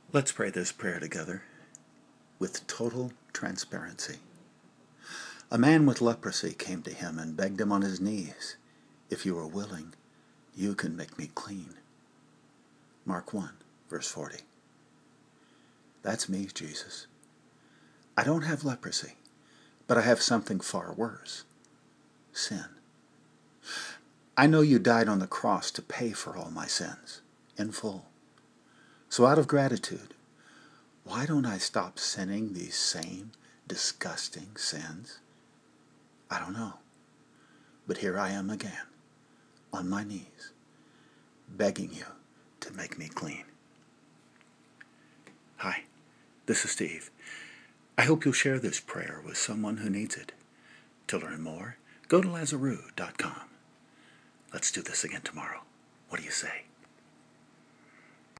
Let's pray this prayer together with total transparency. A man with leprosy came to him and begged him on his knees, "If you are willing, you can make me clean." Mark 1, verse 40. That's me, Jesus. I don't have leprosy, but I have something far worse: sin. I know you died on the cross to pay for all my sins, in full. So out of gratitude, why don't I stop sinning these same disgusting sins? I don't know. But here I am again, on my knees, begging you to make me clean. Hi, this is Steve. I hope you'll share this prayer with someone who needs it. To learn more, go to Lazaroo.com. Let's do this again tomorrow. What do you say?